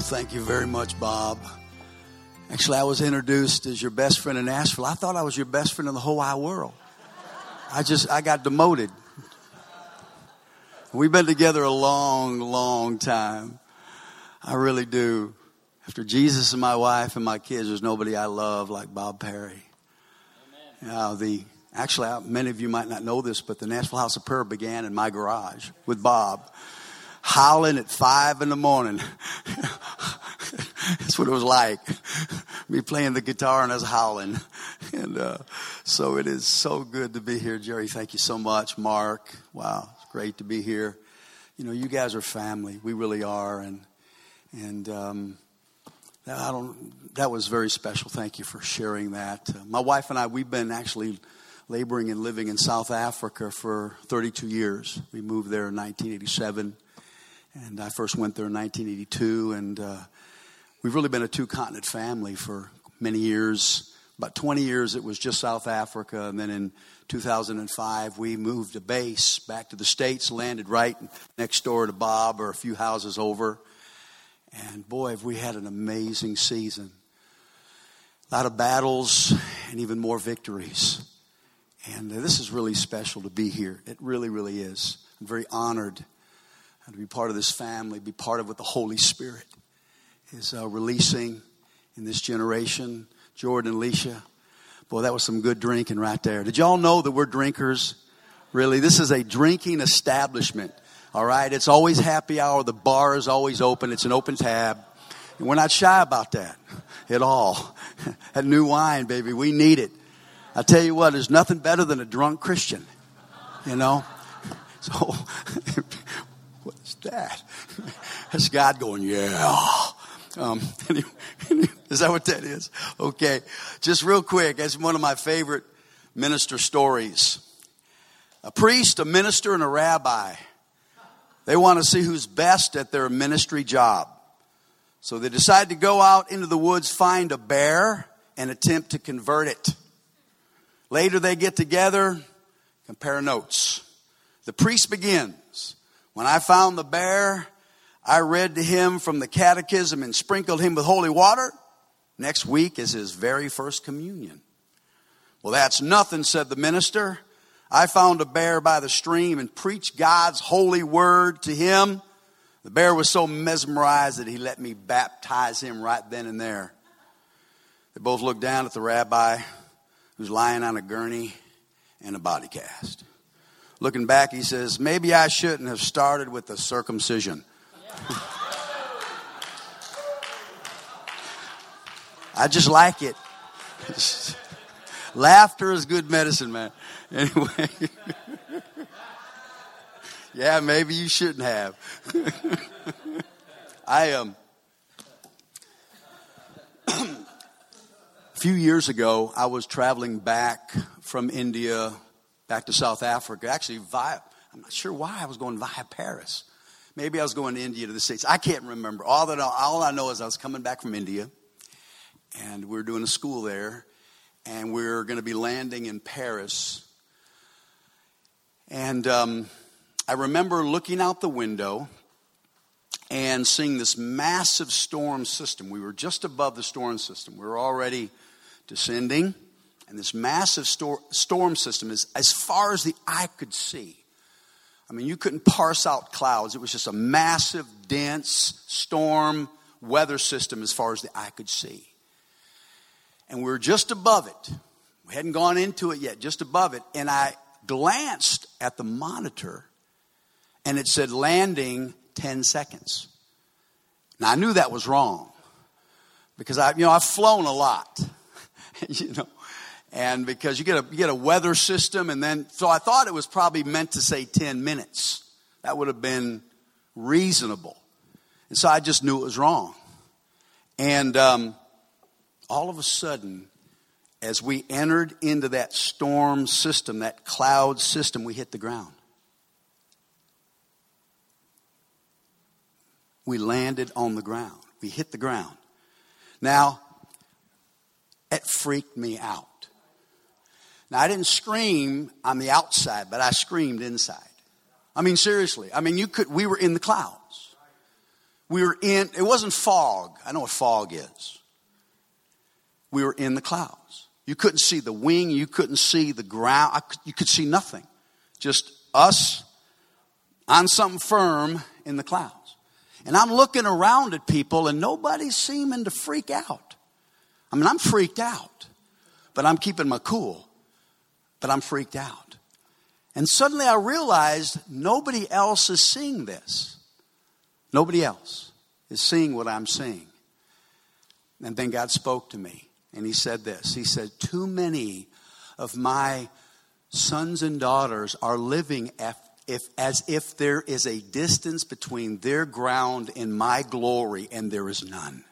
Thank you very much, Bob. Actually, I was introduced as your best friend in Nashville. I thought I was your best friend in the whole wide world. I got demoted. We've been together a long, long time. I really do. After Jesus and my wife and my kids, there's nobody I love like Bob Perry. Actually, many of you might not know this, but the Nashville House of Prayer began in my garage with Bob, howling at 5 a.m. That's what it was like. Me playing the guitar and us howling. And so it is so good to be here. Jerry, thank you so much. Mark, wow, it's great to be here. You know, you guys are family. We really are. And that was very special. Thank you for sharing that. My wife and I, we've been actually laboring and living in South Africa for 32 years. We moved there in 1987. And I first went there in 1982. And we've really been a two-continent family for many years. About 20 years, it was just South Africa. And then in 2005, we moved a base back to the States, landed right next door to Bob or a few houses over. And boy, have we had an amazing season. A lot of battles and even more victories. And this is really special to be here. It really, really is. I'm very honored to be part of this family, be part of what the Holy Spirit is releasing in this generation. Jordan and Alicia, boy, that was some good drinking right there. Did y'all know that we're drinkers? Really, this is a drinking establishment. All right, it's always happy hour. The bar is always open. It's an open tab. And we're not shy about that at all. That new wine, baby, we need it. I tell you what, there's nothing better than a drunk Christian, you know. So, what's that? That's God going, yeah. Anyway, is that what that is? Okay, just real quick, that's one of my favorite minister stories. A priest, a minister, and a rabbi. They want to see who's best at their ministry job. So they decide to go out into the woods, find a bear, and attempt to convert it. Later they get together, compare notes. The priest begins. When I found the bear, I read to him from the catechism and sprinkled him with holy water. Next week is his very first communion. Well, that's nothing, said the minister. I found a bear by the stream and preached God's holy word to him. The bear was so mesmerized that he let me baptize him right then and there. They both looked down at the rabbi who's lying on a gurney and a body cast. Looking back, he says, maybe I shouldn't have started with the circumcision. I just like it. Laughter is good medicine, man. Anyway. Yeah, maybe you shouldn't have. A few years ago, I was traveling back from India back to South Africa. Actually, I'm not sure why I was going via Paris. Maybe I was going to India to the States. I can't remember. All I know is I was coming back from India, and we were doing a school there, and we were going to be landing in Paris. And I remember looking out the window and seeing this massive storm system. We were just above the storm system. We were already descending, and this massive storm system is as far as the eye could see. I mean, you couldn't parse out clouds. It was just a massive, dense storm weather system as far as the eye could see. And we were just above it. We hadn't gone into it yet, just above it. And I glanced at the monitor, and it said landing 10 seconds. Now, I knew that was wrong because I've flown a lot, and because you get a weather system, and then, so I thought it was probably meant to say 10 minutes. That would have been reasonable. And so I just knew it was wrong. And all of a sudden, as we entered into that storm system, that cloud system, we hit the ground. We landed on the ground. We hit the ground. Now, it freaked me out. Now, I didn't scream on the outside, but I screamed inside. I mean, seriously. I mean, we were in the clouds. it wasn't fog. I know what fog is. We were in the clouds. You couldn't see the wing. You couldn't see the ground. You could see nothing. Just us on something firm in the clouds. And I'm looking around at people and nobody's seeming to freak out. I mean, I'm freaked out. But I'm keeping my cool. But I'm freaked out. And suddenly I realized nobody else is seeing this. Nobody else is seeing what I'm seeing. And then God spoke to me. And he said this. He said, too many of my sons and daughters are living as if there is a distance between their ground and my glory, and there is none.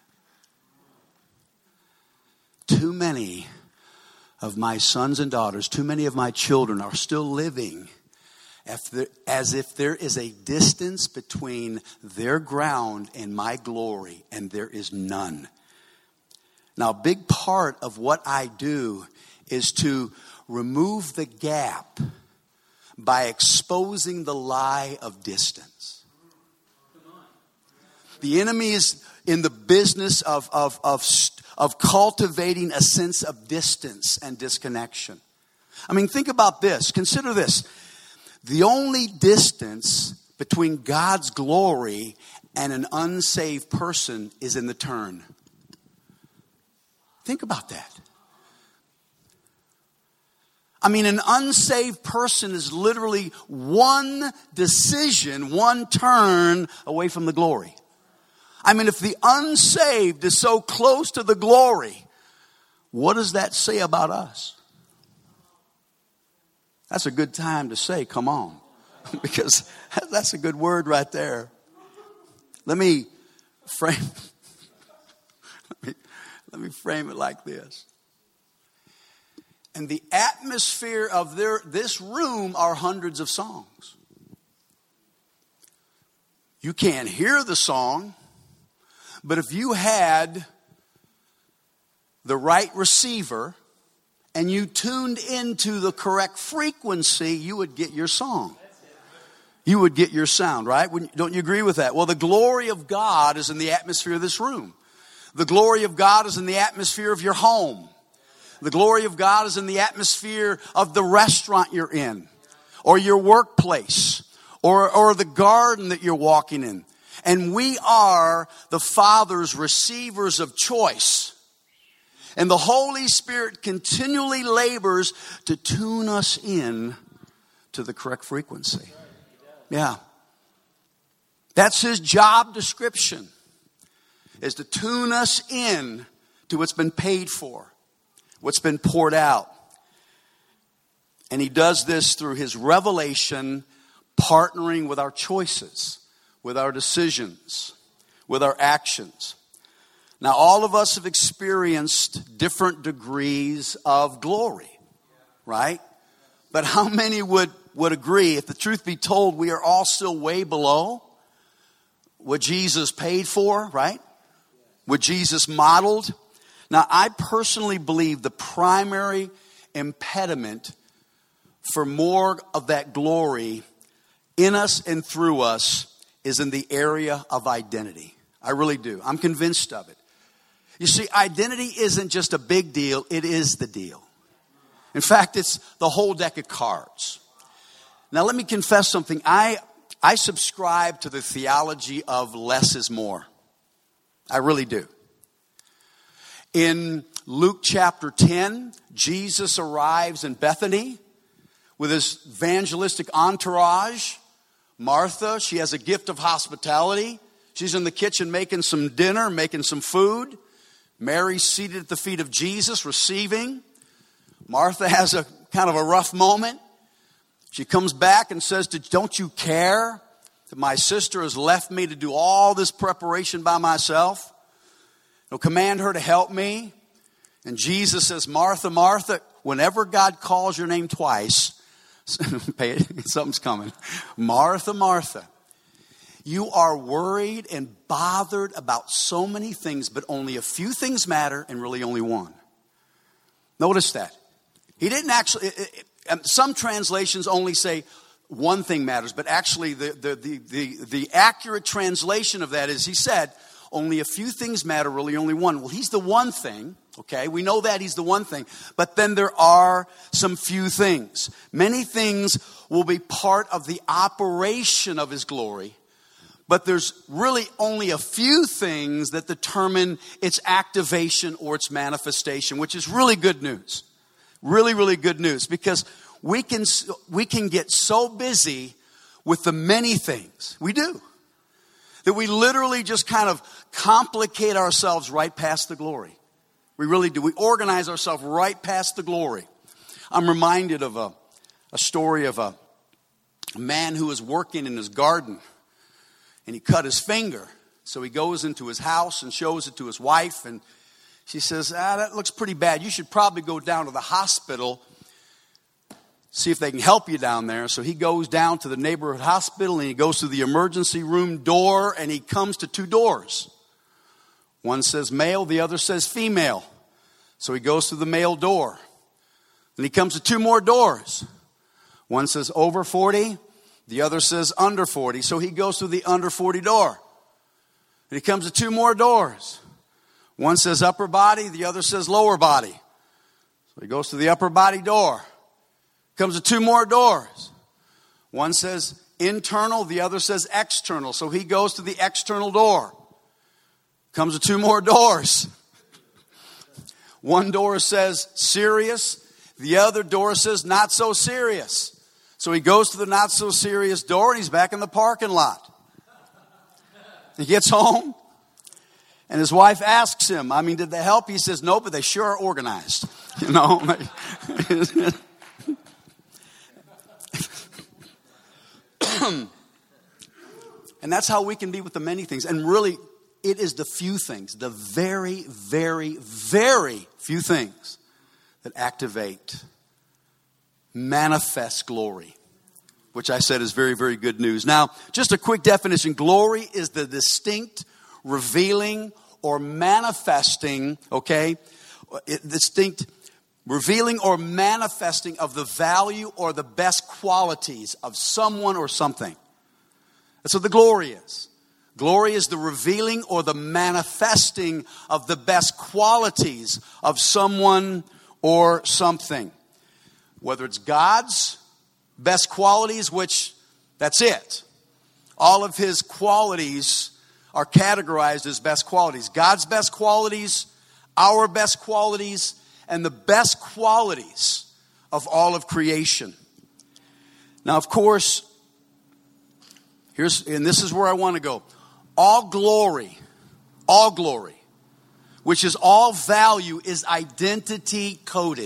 Too many of my sons and daughters, too many of my children are still living as if there is a distance between their ground and my glory, and there is none. Now, a big part of what I do is to remove the gap by exposing the lie of distance. The enemy is in the business of cultivating a sense of distance and disconnection. I mean, think about this. Consider this. The only distance between God's glory and an unsaved person is in the turn. Think about that. I mean, an unsaved person is literally one decision, one turn away from the glory. I mean, if the unsaved is so close to the glory, what does that say about us? That's a good time to say, come on. Because that's a good word right there. Let me frame it like this. And the atmosphere of this room are hundreds of songs. You can't hear the song, but if you had the right receiver and you tuned into the correct frequency, you would get your song. You would get your sound, right? Don't you agree with that? Well, the glory of God is in the atmosphere of this room. The glory of God is in the atmosphere of your home. The glory of God is in the atmosphere of the restaurant you're in, or your workplace, or the garden that you're walking in. And we are the Father's receivers of choice. And the Holy Spirit continually labors to tune us in to the correct frequency. Yeah. That's his job description, is to tune us in to what's been paid for, what's been poured out. And he does this through his revelation, partnering with our choices, with our decisions, with our actions. Now, all of us have experienced different degrees of glory, right? But how many would agree, if the truth be told, we are all still way below what Jesus paid for, right? What Jesus modeled. Now, I personally believe the primary impediment for more of that glory in us and through us is in the area of identity. I really do. I'm convinced of it. You see, identity isn't just a big deal. It is the deal. In fact, it's the whole deck of cards. Now, let me confess something. I subscribe to the theology of less is more. I really do. In Luke chapter 10, Jesus arrives in Bethany with his evangelistic entourage. Martha, she has a gift of hospitality. She's in the kitchen making some dinner, making some food. Mary's seated at the feet of Jesus, receiving. Martha has a kind of a rough moment. She comes back and says, don't you care that my sister has left me to do all this preparation by myself? He'll command her to help me. And Jesus says, Martha, Martha, whenever God calls your name twice, something's coming. Martha, Martha, you are worried and bothered about so many things, but only a few things matter and really only one. Notice that. He didn't actually, some translations only say one thing matters, but actually the accurate translation of that is, he said, only a few things matter, really only one. Well, he's the one thing, okay? We know that he's the one thing, but then there are some few things. Many things will be part of the operation of his glory, but there's really only a few things that determine its activation or its manifestation, which is really good news. Really, really good news, because we can get so busy with the many things. We do. That we literally just kind of complicate ourselves right past the glory. We really do. We organize ourselves right past the glory. I'm reminded of a story of a man who was working in his garden, and he cut his finger. So he goes into his house and shows it to his wife, and she says, that looks pretty bad. You should probably go down to the hospital, see if they can help you down there. So he goes down to the neighborhood hospital, and he goes to the emergency room door, and he comes to two doors. One says male, the other says female. So he goes to the male door. Then he comes to two more doors. One says over 40, the other says under 40. So he goes to the under 40 door. And he comes to two more doors. One says upper body, the other says lower body. So he goes to the upper body door. Comes to two more doors. One says internal, the other says external. So he goes to the external door. Comes to two more doors. One door says serious, the other door says not so serious. So he goes to the not so serious door, and he's back in the parking lot. He gets home, and his wife asks him, did they help? He says, no, but they sure are organized. You know? And that's how we can be with the many things. And really, it is the few things, the very, very, very few things that activate, manifest glory, which I said is very, very good news. Now, just a quick definition. Glory is the distinct, revealing, or manifesting, distinct, revealing or manifesting of the value or the best qualities of someone or something. That's what the glory is. Glory is the revealing or the manifesting of the best qualities of someone or something. Whether it's God's best qualities, which that's it. All of his qualities are categorized as best qualities. God's best qualities, our best qualities, and the best qualities of all of creation. Now, of course, and this is where I want to go. All glory, which is all value, is identity coded.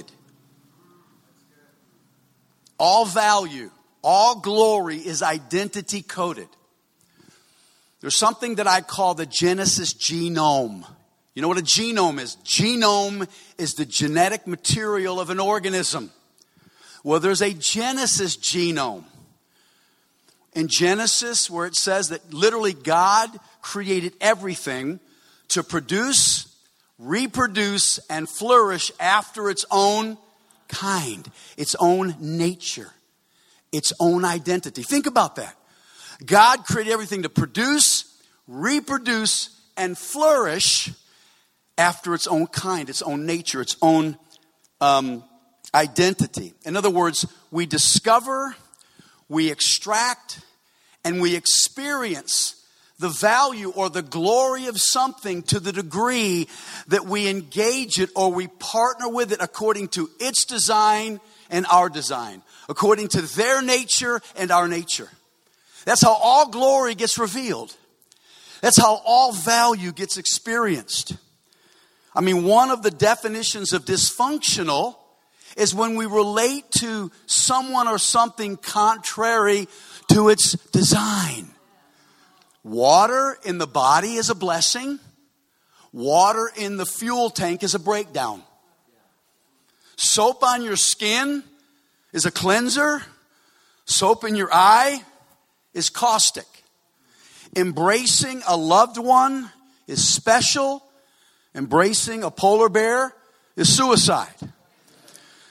All value, all glory is identity coded. There's something that I call the Genesis genome. You know what a genome is? Genome is the genetic material of an organism. Well, there's a Genesis genome. In Genesis, where it says that literally God created everything to produce, reproduce, and flourish after its own kind, its own nature, its own identity. Think about that. God created everything to produce, reproduce, and flourish after its own kind, its own nature, its own identity. In other words, we discover, we extract, and we experience the value or the glory of something to the degree that we engage it or we partner with it according to its design and our design, according to their nature and our nature. That's how all glory gets revealed. That's how all value gets experienced. One of the definitions of dysfunctional is when we relate to someone or something contrary to its design. Water in the body is a blessing. Water in the fuel tank is a breakdown. Soap on your skin is a cleanser. Soap in your eye is caustic. Embracing a loved one is special. Embracing a polar bear is suicide.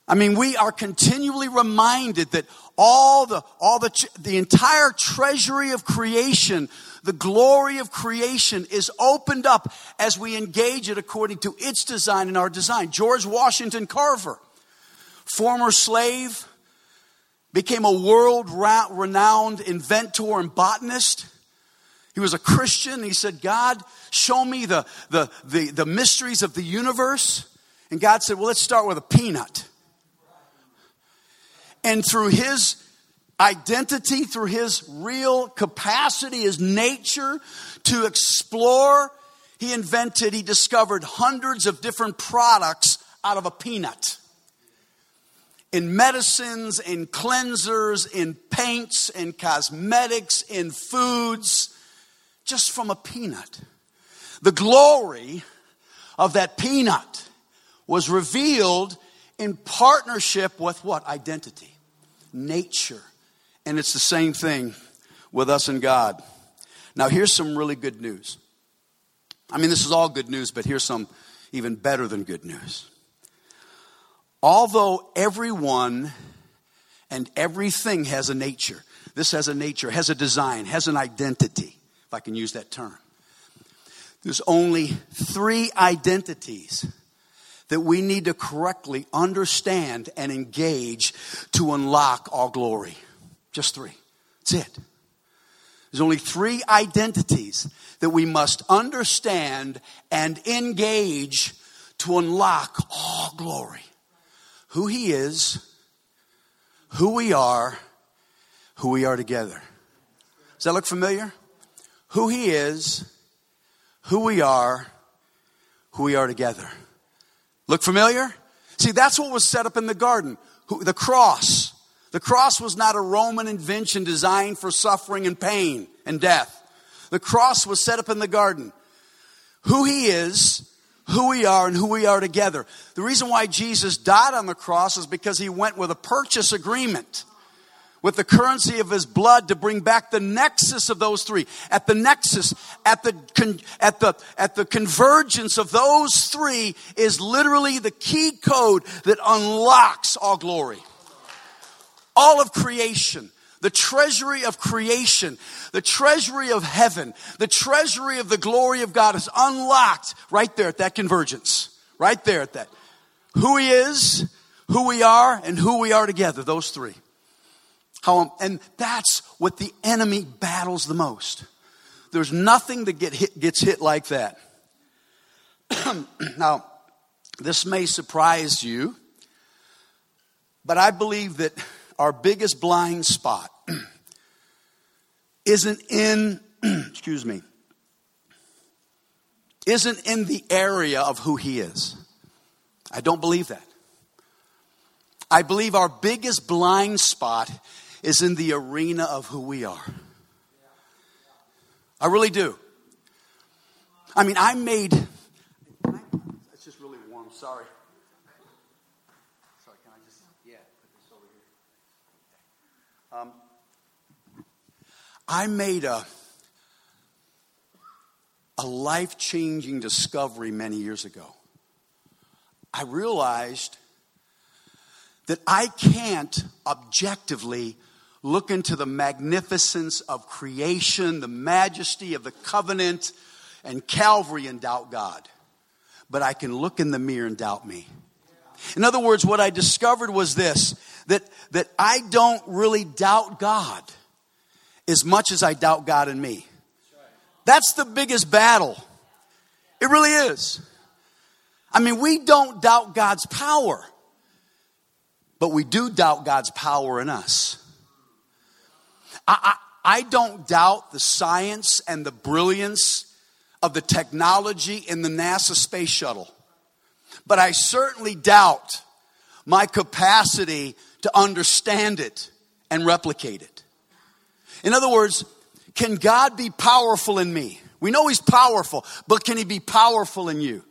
I mean, we are continually reminded that the entire treasury of creation, the glory of creation is opened up as we engage it according to its design and our design. George Washington Carver, former slave, became a world-renowned inventor and botanist. He was a Christian. He said, God, show me the mysteries of the universe. And God said, well, let's start with a peanut. And through his identity, through his real capacity, his nature to explore, he discovered hundreds of different products out of a peanut. In medicines, in cleansers, in paints, in cosmetics, in foods, just from a peanut. The glory of that peanut was revealed in partnership with what? Identity. Nature. And it's the same thing with us and God. Now here's some really good news. I mean, this is all good news, but here's some even better than good news. Although everyone and everything has a nature, this has a nature, has a design, has an identity, if I can use that term. There's only 3 identities that we need to correctly understand and engage to unlock all glory. Just 3. That's it. There's only 3 identities that we must understand and engage to unlock all glory. Who he is, who we are together. Does that look familiar? Who he is, who we are together. Look familiar? See, that's what was set up in the garden. The cross. The cross was not a Roman invention designed for suffering and pain and death. The cross was set up in the garden. Who he is, who we are, and who we are together. The reason why Jesus died on the cross is because he went with a purchase agreement with the currency of his blood to bring back the nexus of those 3. At the nexus, at the convergence of those 3 is literally the key code that unlocks all glory. All of creation, the treasury of creation, the treasury of heaven, the treasury of the glory of God is unlocked right there at that convergence. Right there at that. Who he is, who we are, and who we are together. Those 3. And that's what the enemy battles the most. There's nothing that gets hit like that. Now, this may surprise you, but I believe that our biggest blind spot isn't in the area of who he is. I don't believe that. I believe our biggest blind spot is in the arena of who we are. I really do. I mean, it's just really warm, sorry. Sorry, can I just, put this over here. I made a life-changing discovery many years ago. I realized that I can't objectively look into the magnificence of creation, the majesty of the covenant and Calvary and doubt God. But I can look in the mirror and doubt me. In other words, what I discovered was this, that I don't really doubt God as much as I doubt God in me. That's the biggest battle. It really is. I mean, we don't doubt God's power, but we do doubt God's power in us. I don't doubt the science and the brilliance of the technology in the NASA space shuttle. But I certainly doubt my capacity to understand it and replicate it. In other words, can God be powerful in me? We know he's powerful, but can he be powerful in you?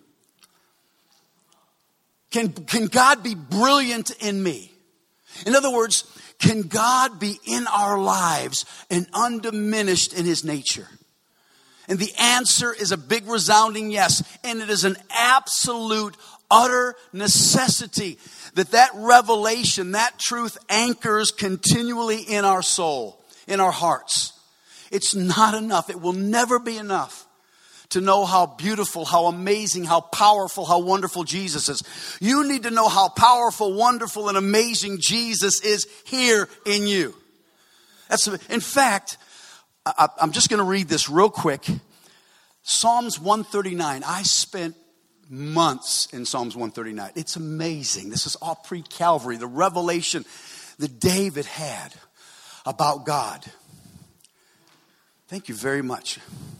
Can God be brilliant in me? In other words, can God be in our lives and undiminished in his nature? And the answer is a big resounding yes. And it is an absolute, utter necessity that revelation, that truth anchors continually in our soul, in our hearts. It's not enough. It will never be enough to know how beautiful, how amazing, how powerful, how wonderful Jesus is. You need to know how powerful, wonderful, and amazing Jesus is here in you. In fact, I'm just going to read this real quick. Psalms 139. I spent months in Psalms 139. It's amazing. This is all pre-Calvary. The revelation that David had about God. Thank you very much.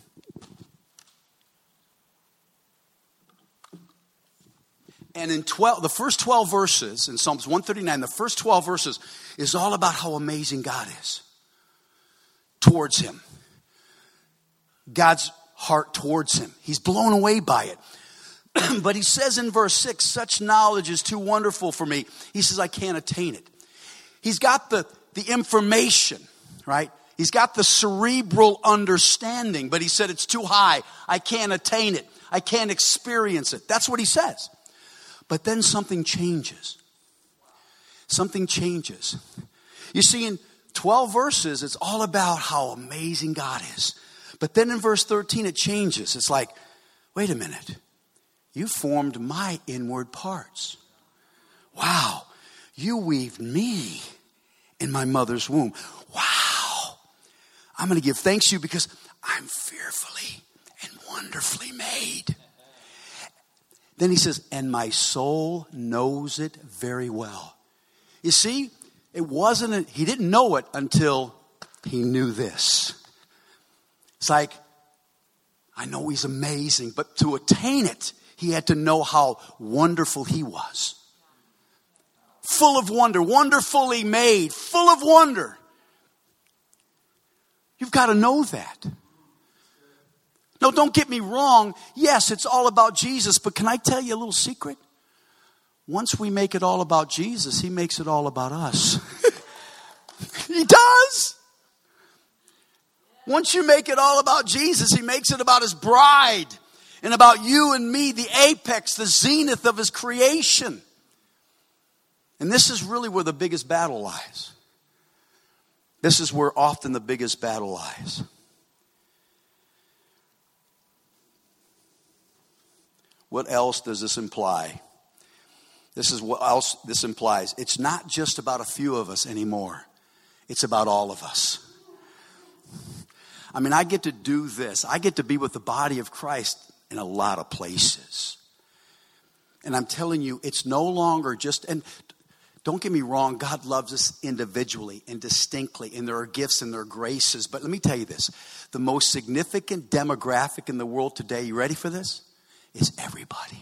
And in the first 12 verses in Psalms 139, the first 12 verses is all about how amazing God is towards him. God's heart towards him. He's blown away by it. But he says in verse 6, such knowledge is too wonderful for me. He says, I can't attain it. He's got the information, right? He's got the cerebral understanding, but he said it's too high. I can't attain it. I can't experience it. That's what he says. But then something changes. Something changes. You see, in 12 verses, it's all about how amazing God is. But then in verse 13, it changes. It's like, wait a minute. You formed my inward parts. Wow. You weaved me in my mother's womb. Wow. I'm going to give thanks to you because I'm fearfully and wonderfully made. Then he says, and my soul knows it very well. You see, he didn't know it until he knew this. It's like, I know he's amazing, but to attain it, he had to know how wonderful he was. Full of wonder, wonderfully made, full of wonder. You've got to know that. No, don't get me wrong. Yes, it's all about Jesus, but can I tell you a little secret? Once we make it all about Jesus, he makes it all about us. He does. Once you make it all about Jesus, he makes it about his bride and about you and me, the apex, the zenith of his creation. And this is really where the biggest battle lies. This is where often the biggest battle lies. What else does this imply? This is what else this implies. It's not just about a few of us anymore. It's about all of us. I mean, I get to do this. I get to be with the body of Christ in a lot of places. And I'm telling you, it's no longer just, and don't get me wrong, God loves us individually and distinctly, and there are gifts and there are graces. But let me tell you this, the most significant demographic in the world today, you ready for this? Is everybody.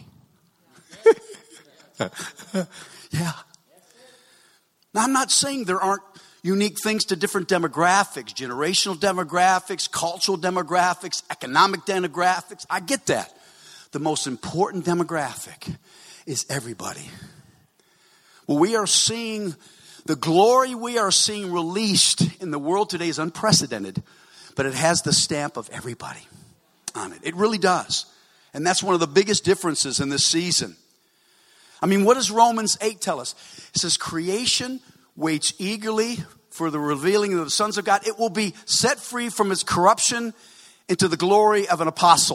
Yeah. Now, I'm not saying there aren't unique things to different demographics, generational demographics, cultural demographics, economic demographics. I get that. The most important demographic is everybody. Well, we are seeing, the glory we are seeing released in the world today is unprecedented, but it has the stamp of everybody on it. It really does. And that's one of the biggest differences in this season. I mean, what does Romans 8 tell us? It says, creation waits eagerly for the revealing of the sons of God. It will be set free from its corruption into the glory of an apostle.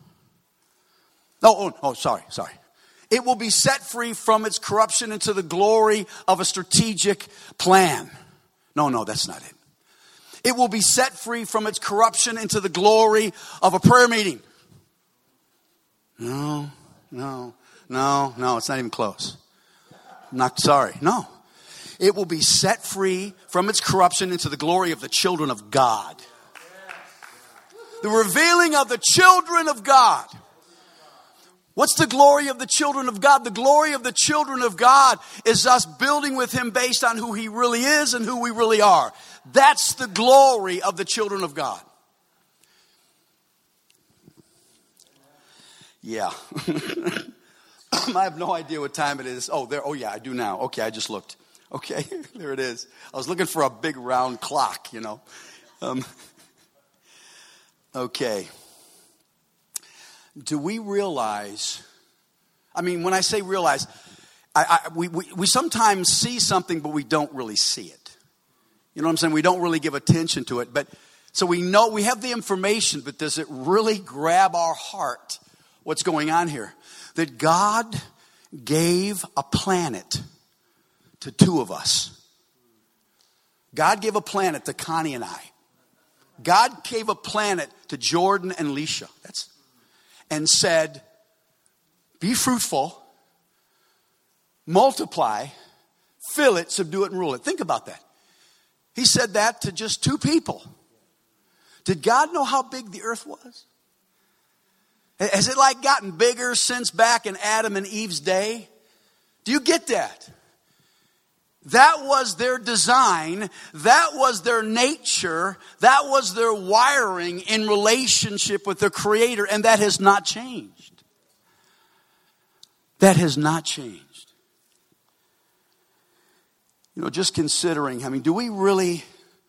Sorry. It will be set free from its corruption into the glory of a strategic plan. No, that's not it. It will be set free from its corruption into the glory of a prayer meeting. No, it's not even close. No. It will be set free from its corruption into the glory of the children of God. The revealing of the children of God. What's the glory of the children of God? The glory of the children of God is us building with him based on who he really is and who we really are. That's the glory of the children of God. Yeah. I have no idea what time it is. Oh yeah, I do now. Okay, I just looked. Okay, there it is. I was looking for a big round clock, Okay. Do we realize, when I say realize, we sometimes see something, but we don't really see it. You know what I'm saying? We don't really give attention to it. But so we know we have the information, but does it really grab our heart? What's going on here? That God gave a planet to two of us. God gave a planet to Connie and I. God gave a planet to Jordan and Leisha. And said, be fruitful, multiply, fill it, subdue it, and rule it. Think about that. He said that to just two people. Did God know how big the earth was? Has it like gotten bigger since back in Adam and Eve's day? Do you get that? That was their design. That was their nature. That was their wiring in relationship with their Creator. And that has not changed. That has not changed. You know, just considering, I mean, do we really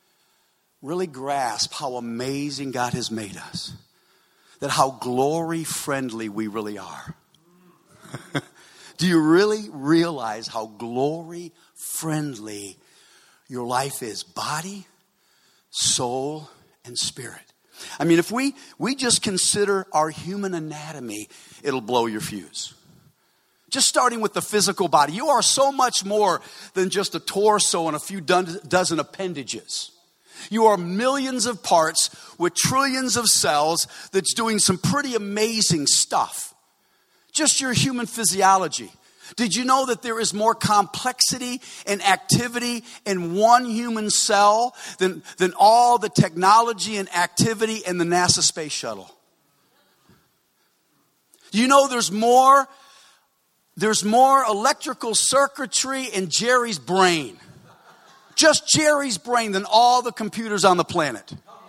grasp how amazing God has made us? That how glory friendly we really are? Do you really realize how glory friendly your life is? Body, soul, and spirit. I mean, if we just consider our human anatomy, it'll blow your fuse. Just starting with the physical body. You are so much more than just a torso and a few dozen appendages. You are millions of parts with trillions of cells that's doing some pretty amazing stuff. Just your human physiology. Did you know that there is more complexity and activity in one human cell than all the technology and activity in the NASA space shuttle? You know there's more electrical circuitry in Jerry's brain. Just Jerry's brain than all the computers on the planet.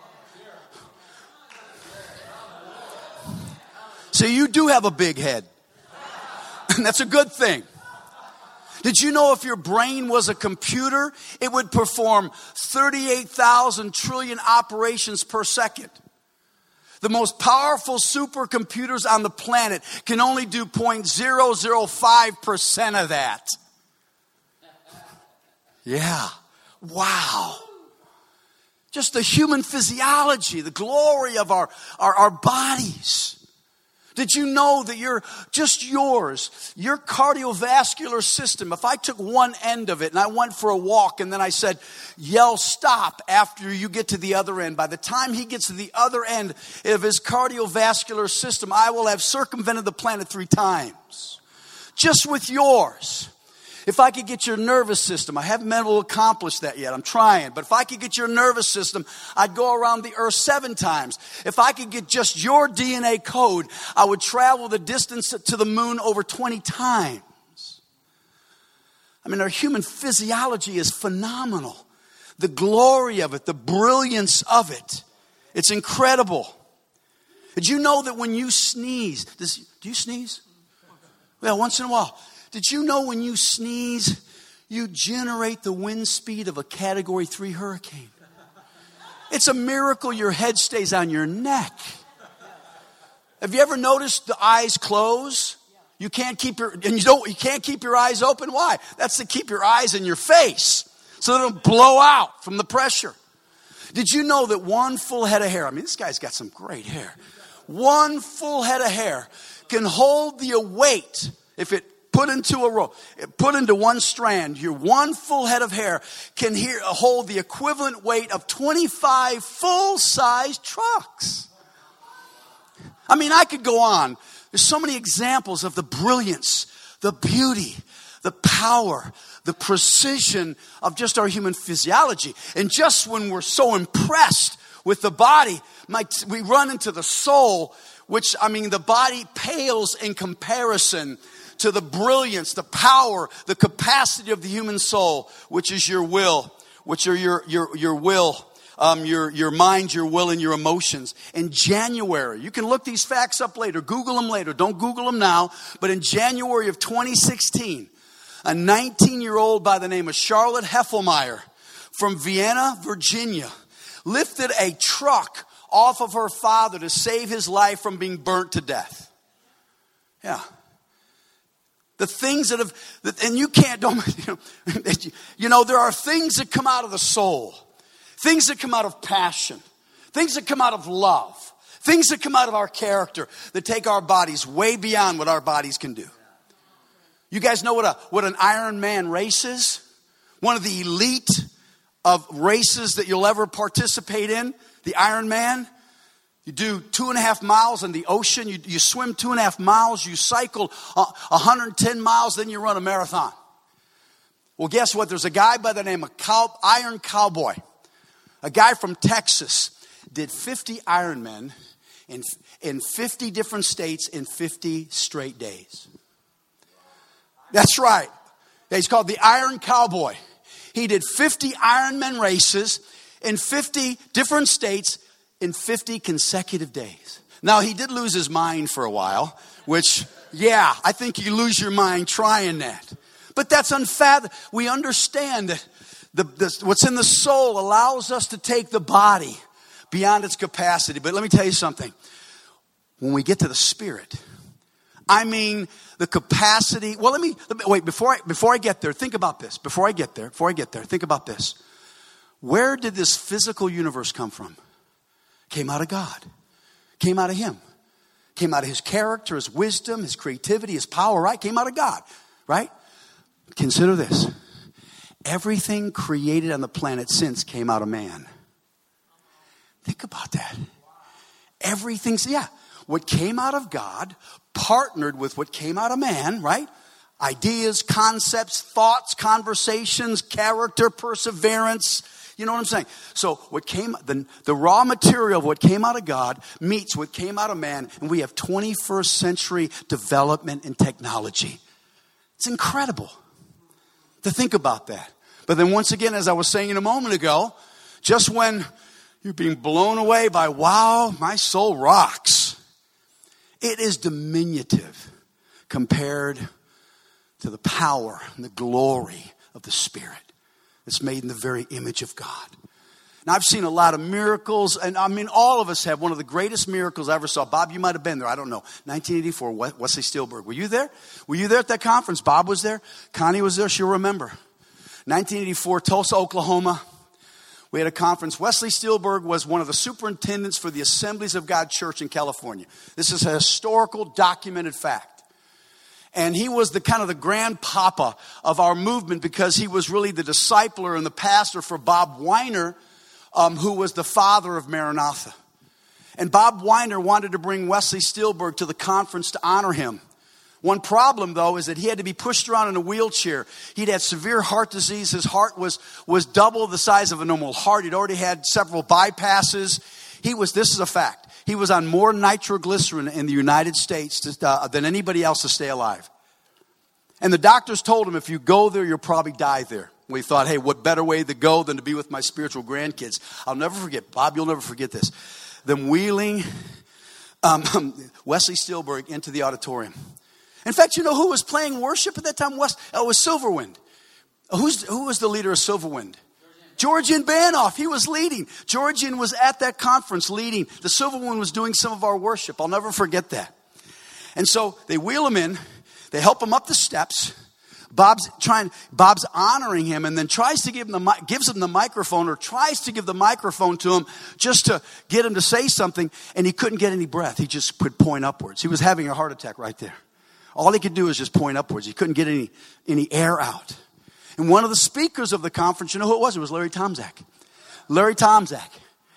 So you do have a big head. And that's a good thing. Did you know if your brain was a computer, it would perform 38,000 trillion operations per second? The most powerful supercomputers on the planet can only do 0.005% of that. Yeah. Wow. Just the human physiology, the glory of our bodies. Did you know that your cardiovascular system, if I took one end of it and I went for a walk and then I said, yell stop after you get to the other end. By the time he gets to the other end of his cardiovascular system, I will have circumvented the planet 3 times. Just with yours. If I could get your nervous system, I haven't been able to accomplish that yet. I'm trying. But if I could get your nervous system, I'd go around the earth 7 times. If I could get just your DNA code, I would travel the distance to the moon over 20 times. I mean, our human physiology is phenomenal. The glory of it, the brilliance of it. It's incredible. Did you know that when you sneeze, do you sneeze? Well, once in a while. Did you know when you sneeze, you generate the wind speed of a Category 3 hurricane? It's a miracle your head stays on your neck. Have you ever noticed the eyes close? You can't keep your eyes open. Why? That's to keep your eyes in your face so they don't blow out from the pressure. Did you know that one full head of hair, I mean, this guy's got some great hair. One full head of hair can hold the weight if it put into one strand, your one full head of hair can hold the equivalent weight of 25 full-size trucks. I mean, I could go on. There's so many examples of the brilliance, the beauty, the power, the precision of just our human physiology. And just when we're so impressed with the body, we run into the soul, which, I mean, the body pales in comparison to the brilliance, the power, the capacity of the human soul, which is your will, which are your will, your mind, your will, and your emotions. In January, you can look these facts up later, Google them later. Don't Google them now. But in January of 2016, a 19-year-old by the name of Charlotte Heffelmeyer from Vienna, Virginia, lifted a truck off of her father to save his life from being burnt to death. Yeah. The things that have, and you can't, there are things that come out of the soul. Things that come out of passion. Things that come out of love. Things that come out of our character that take our bodies way beyond what our bodies can do. You guys know what an Ironman race is? One of the elite of races that you'll ever participate in, the Ironman. You do 2.5 miles in the ocean. You swim 2.5 miles. You cycle 110 miles. Then you run a marathon. Well, guess what? There's a guy by the name of Iron Cowboy. A guy from Texas did 50 Ironmen in 50 different states in 50 straight days. That's right. He's called the Iron Cowboy. He did 50 Ironman races in 50 different states in 50 consecutive days. Now, he did lose his mind for a while, which, yeah, I think you lose your mind trying that. But that's unfathomable. We understand that what's in the soul allows us to take the body beyond its capacity. But let me tell you something. When we get to the spirit, I mean the capacity. Well, let me wait, before I get there, think about this. Before I get there, think about this. Where did this physical universe come from? Came out of God. Came out of Him. Came out of His character, His wisdom, His creativity, His power, right? Came out of God, right? Consider this. Everything created on the planet since came out of man. Think about that. Everything's, yeah. What came out of God partnered with what came out of man, right? Ideas, concepts, thoughts, conversations, character, perseverance. You know what I'm saying? So what came, the raw material of what came out of God meets what came out of man, and we have 21st century development and technology. It's incredible to think about that. But then once again, as I was saying a moment ago, just when you're being blown away by, wow, my soul rocks, it is diminutive compared to the power and the glory of the Spirit. It's made in the very image of God. Now, I've seen a lot of miracles, and I mean, all of us have one of the greatest miracles I ever saw. Bob, you might have been there. I don't know. 1984, Wesley Steelberg. Were you there? Were you there at that conference? Bob was there. Connie was there. She'll remember. 1984, Tulsa, Oklahoma. We had a conference. Wesley Steelberg was one of the superintendents for the Assemblies of God Church in California. This is a historical, documented fact. And he was the kind of the grandpapa of our movement because he was really the discipler and the pastor for Bob Weiner, who was the father of Maranatha. And Bob Weiner wanted to bring Wesley Steelberg to the conference to honor him. One problem, though, is that he had to be pushed around in a wheelchair. He'd had severe heart disease. His heart was double the size of a normal heart. He'd already had several bypasses. This is a fact. He was on more nitroglycerin in the United States than anybody else to stay alive. And the doctors told him, if you go there, you'll probably die there. We thought, hey, what better way to go than to be with my spiritual grandkids? I'll never forget, Bob, you'll never forget this. Them wheeling Wesley Steelberg into the auditorium. In fact, you know who was playing worship at that time? It was Silverwind. Who was the leader of Silverwind? Georgian Banoff. He was leading. Georgian was at that conference leading. The Silverwind was doing some of our worship. I'll never forget that. And so they wheel him in. They help him up the steps. Bob's honoring him and then tries to gives him the microphone or tries to give the microphone to him just to get him to say something. And he couldn't get any breath. He just could point upwards. He was having a heart attack right there. All he could do is just point upwards. He couldn't get any air out. And one of the speakers of the conference, you know who it was? It was Larry Tomczak. Larry Tomczak,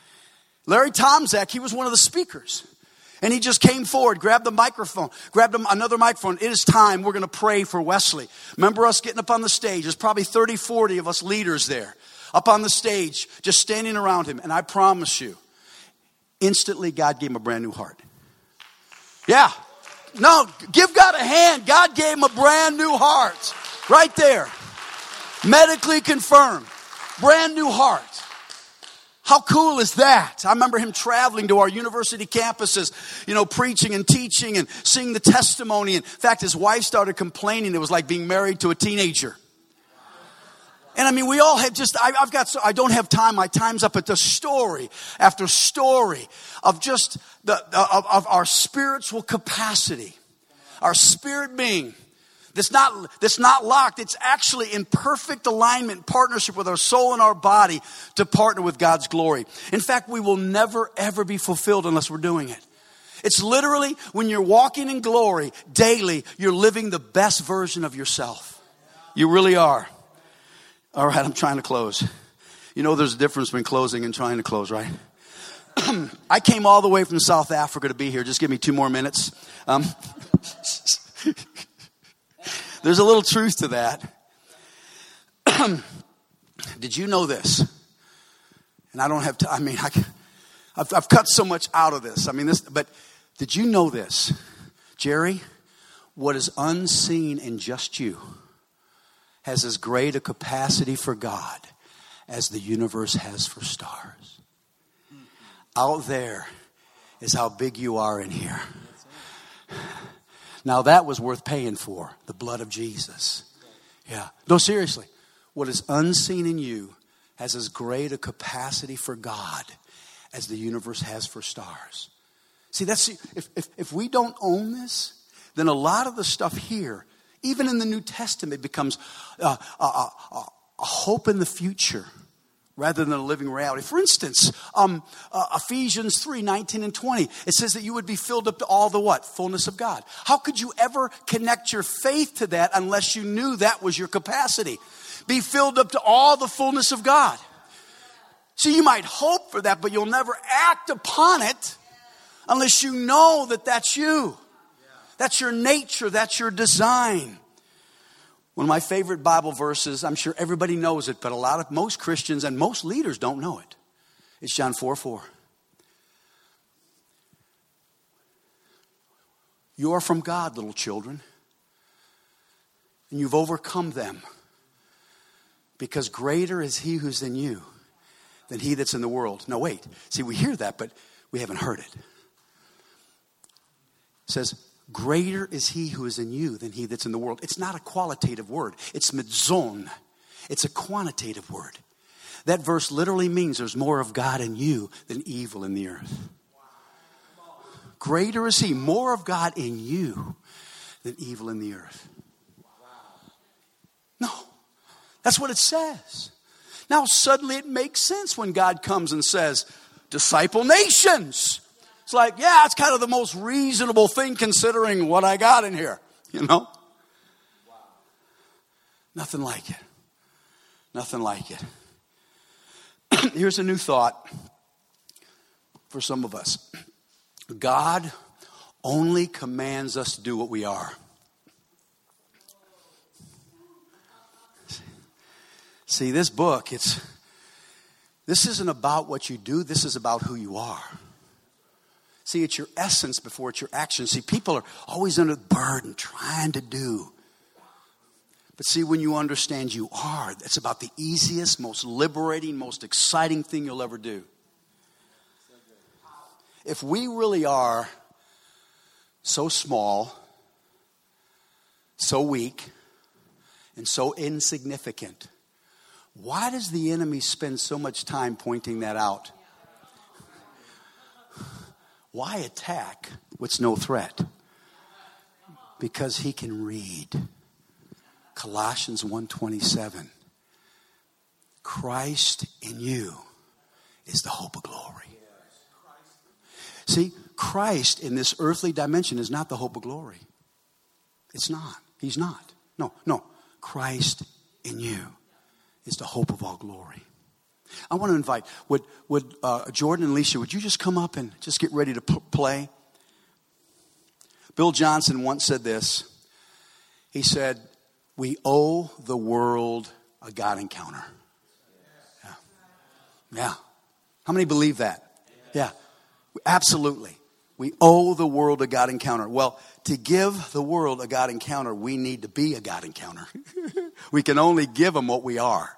he was one of the speakers. And he just came forward, grabbed the microphone, grabbed another microphone. It is time. We're going to pray for Wesley. Remember us getting up on the stage. There's probably 30, 40 of us leaders there up on the stage, just standing around him. And I promise you, instantly God gave him a brand new heart. Yeah. No, give God a hand. God gave him a brand new heart. Right there. Medically confirmed. Brand new heart. How cool is that? I remember him traveling to our university campuses, preaching and teaching and seeing the testimony. In fact, his wife started complaining it was like being married to a teenager. And I mean, we all have I don't have time. My time's up at the story after story of just of our spiritual capacity, our spirit being that's not locked. It's actually in perfect alignment, partnership with our soul and our body to partner with God's glory. In fact, we will never, ever be fulfilled unless we're doing it. It's literally when you're walking in glory daily, you're living the best version of yourself. You really are. All right, I'm trying to close. You know there's a difference between closing and trying to close, right? I came all the way from South Africa to be here. Just give me 2 more minutes. There's a little truth to that. Did you know this? And I don't have to, I've cut so much out of this. But did you know this? Jerry, what is unseen in just you has as great a capacity for God as the universe has for stars. Out there is how big you are in here. Now that was worth paying for, the blood of Jesus. Yeah. No, seriously. What is unseen in you has as great a capacity for God as the universe has for stars. See, if we don't own this, then a lot of the stuff here, even in the New Testament, becomes a hope in the future rather than a living reality. For instance, Ephesians 3:19 and 20, it says that you would be filled up to all the what? Fullness of God. How could you ever connect your faith to that unless you knew that was your capacity? Be filled up to all the fullness of God. See, you might hope for that, but you'll never act upon it unless you know that that's you. That's your nature. That's your design. One of my favorite Bible verses, I'm sure everybody knows it, but most Christians and most leaders don't know it. It's John 4:4. You are from God, little children, and you've overcome them, because greater is he who's in you than he that's in the world. No, wait. See, we hear that, but we haven't heard it. It says, greater is he who is in you than he that's in the world. It's not a qualitative word. It's metzon. It's a quantitative word. That verse literally means there's more of God in you than evil in the earth. Greater is he, more of God in you than evil in the earth. No, that's what it says. Now suddenly it makes sense when God comes and says, disciple nations. It's like, yeah, it's kind of the most reasonable thing considering what I got in here, you know? Wow. Nothing like it. Nothing like it. Here's a new thought for some of us. God only commands us to do what we are. See, this book, this isn't about what you do. This is about who you are. See, it's your essence before it's your action. See, people are always under the burden trying to do. But see, when you understand you are, it's about the easiest, most liberating, most exciting thing you'll ever do. If we really are so small, so weak, and so insignificant, why does the enemy spend so much time pointing that out? Why attack what's no threat? Because he can read. Colossians 1:27. Christ in you is the hope of glory. See, Christ in this earthly dimension is not the hope of glory. It's not. He's not. No. Christ in you is the hope of all glory. I want to invite, would Jordan and Alicia, would you just come up and just get ready to play? Bill Johnson once said this. He said, we owe the world a God encounter. Yeah. How many believe that? Yeah, absolutely. We owe the world a God encounter. Well, to give the world a God encounter, we need to be a God encounter. We can only give them what we are.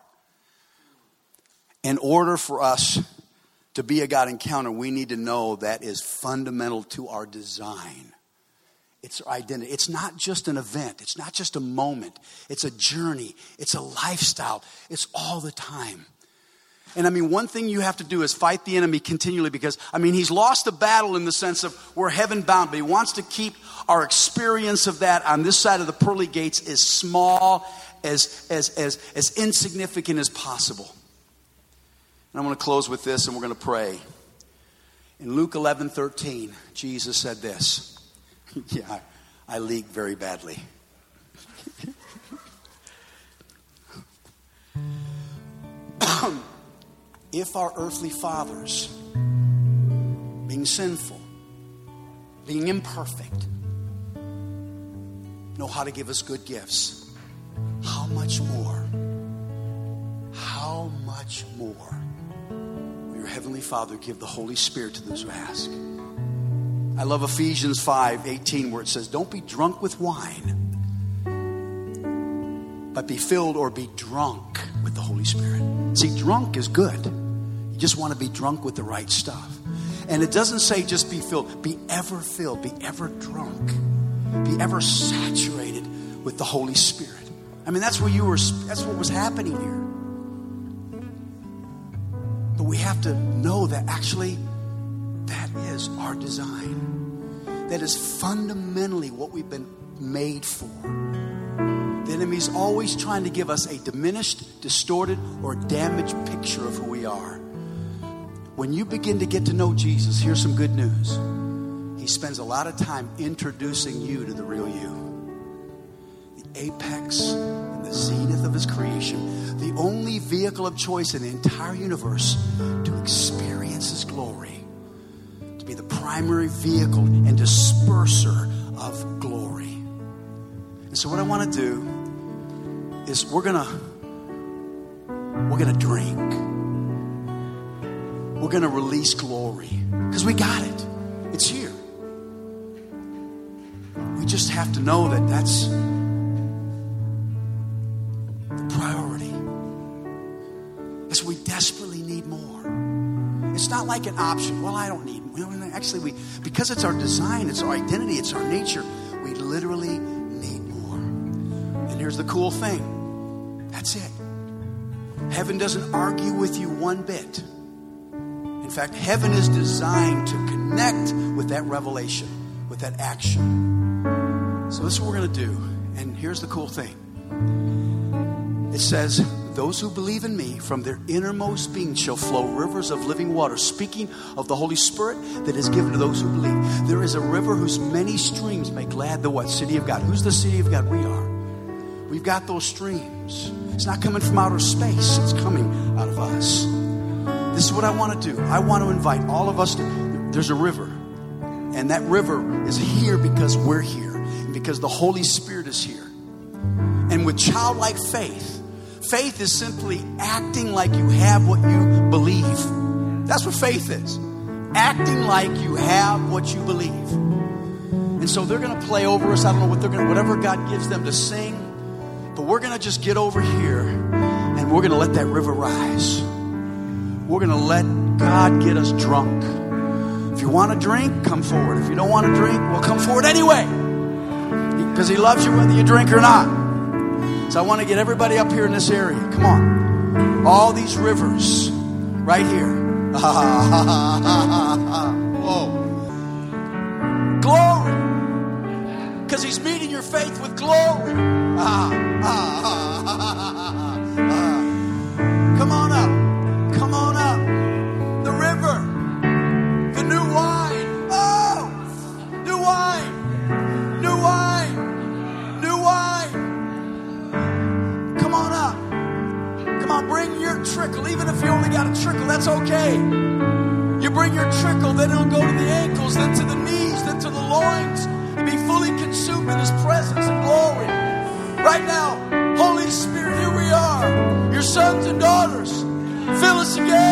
In order for us to be a God encounter, we need to know that is fundamental to our design. It's our identity. It's not just an event. It's not just a moment. It's a journey. It's a lifestyle. It's all the time. And I mean, one thing you have to do is fight the enemy continually because, I mean, he's lost the battle in the sense of we're heaven bound, but he wants to keep our experience of that on this side of the pearly gates as small, as insignificant as possible. And I'm going to close with this and we're going to pray. In Luke 11:13, Jesus said this. Yeah, I leak very badly. If our earthly fathers, being sinful, being imperfect, know how to give us good gifts, how much more will your Heavenly Father give the Holy Spirit to those who ask? I love Ephesians 5:18 where it says, don't be drunk with wine, but be filled or be drunk with the Holy Spirit. See, drunk is good. You just want to be drunk with the right stuff. And it doesn't say just be filled. Be ever filled. Be ever drunk. Be ever saturated with the Holy Spirit. I mean, that's what was happening here. But we have to know that actually that is our design. That is fundamentally what we've been made for. The enemy's always trying to give us a diminished, distorted, or damaged picture of who we are. When you begin to get to know Jesus, here's some good news. He spends a lot of time introducing you to the real you. The apex and the zenith of his creation. The only vehicle of choice in the entire universe to experience his glory. To be the primary vehicle and disperser of glory. And so what I want to do is we're gonna drink. We're gonna release glory because we got it. It's here. We just have to know that that's the priority. As we desperately need more. It's not like an option. Well, I don't need more. Actually, because it's our design, it's our identity, it's our nature. We literally need more. And here's the cool thing. That's it. Heaven doesn't argue with you one bit. In fact, heaven is designed to connect with that revelation, with that action. So this is what we're going to do. And here's the cool thing. It says, those who believe in me, from their innermost being shall flow rivers of living water. Speaking of the Holy Spirit that is given to those who believe. There is a river whose many streams make glad the what? City of God. Who's the city of God? We are. We've got those streams. It's not coming from outer space. It's coming out of us. This is what I want to do. I want to invite all of us to, there's a river. And that river is here because we're here. And because the Holy Spirit is here. And with childlike faith, faith is simply acting like you have what you believe. That's what faith is. Acting like you have what you believe. And so they're going to play over us. I don't know what whatever God gives them to sing. But we're going to just get over here and we're going to let that river rise. We're going to let God get us drunk. If you want to drink, come forward. If you don't want to drink, well, come forward anyway. Because he loves you whether you drink or not. So I want to get everybody up here in this area. Come on. All these rivers right here. Whoa. Glory. Because he's meeting your faith with glory. Come on up. Come on up. The river. The new wine. Oh! New wine. New wine. New wine. Come on up. Come on, bring your trickle. Even if you only got a trickle, that's okay. You bring your trickle, then it'll go to the ankles, then to the knees, then to the loins. And be fully consumed in his presence and glory. Right now, Holy Spirit, here we are, your sons and daughters. Fill us again.